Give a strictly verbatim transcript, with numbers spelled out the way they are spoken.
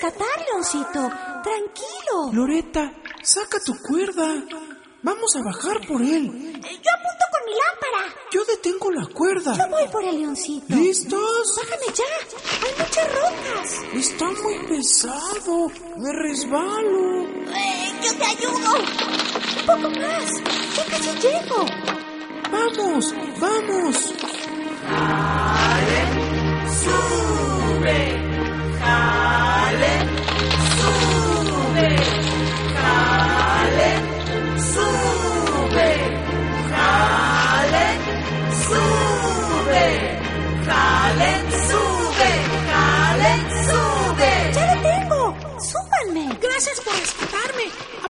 rescatar, Leoncito. Tranquilo. Loretta, saca tu cuerda. Vamos a bajar por él. Yo apunto con mi lámpara. Yo detengo la cuerda. Yo voy por el Leoncito. ¿Listos? Bájame ya. Hay muchas rocas. Está muy pesado. Me resbalo. Eh, yo te ayudo. Un poco más. Ya casi llego. Vamos, vamos.